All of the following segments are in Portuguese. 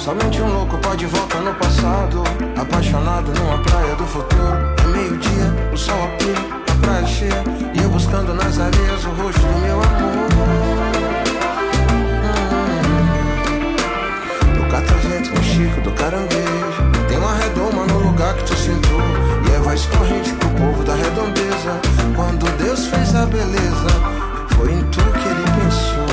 Somente um louco pode voltar no passado, apaixonado numa praia do futuro. É meio-dia, o sol a pino, a praia cheia, e eu buscando nas areias o rosto do meu amor. Do catavento no Chico, do caranguejo, tem uma redoma no lugar que tu sentou, e é voz corrente pro povo da redondeza. Quando Deus fez a beleza, foi em tu que ele pensou.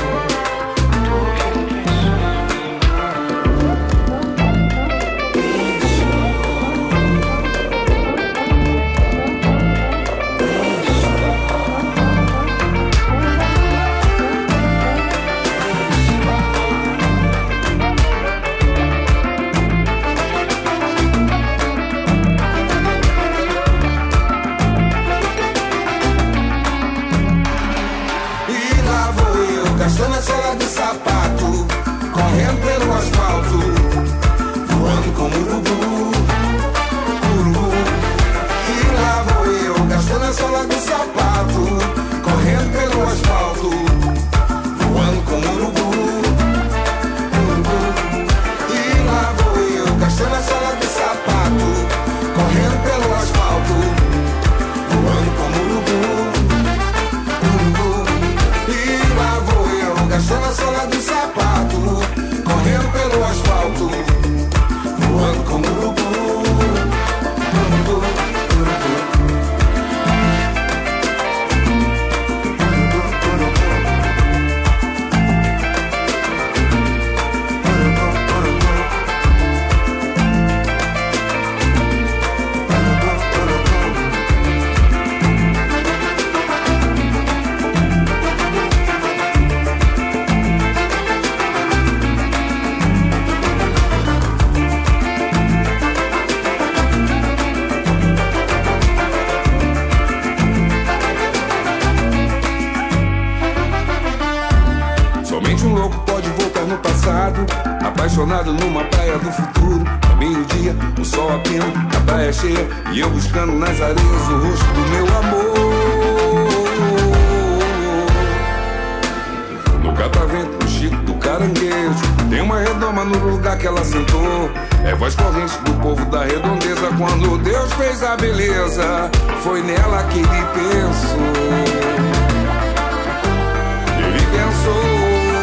Gastando a sola do sapato, correndo pelo asfalto, voando como urubu, urubu. E lá vou eu, gastando a sola do sapato, correndo pelo asfalto, voando como urubu, urubu. E lá vou eu, gastando a sola do sapato, correndo pelo asfalto, voando como urubu, urubu. E lá vou gastando a sola do sapato, correndo pelo asfalto, voando como urubu, urubu, urubu. Apaixonado numa praia do futuro, é meio-dia, o sol a pino, a praia cheia, e eu buscando nas areias o rosto do meu amor. No catavento, no Chico, do caranguejo, tem uma redoma no lugar que ela sentou. É voz corrente do povo da redondeza. Quando Deus fez a beleza, foi nela que ele pensou. Ele pensou.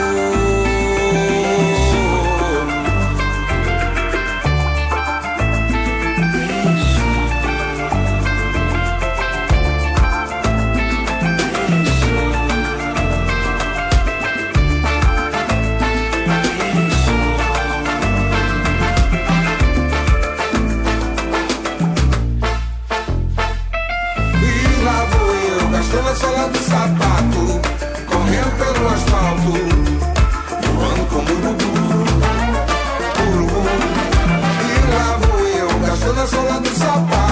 Gastando a sola do sapato, correndo pelo asfalto, voando como urubu, urubu. E lá vou eu, gastando a sola do sapato.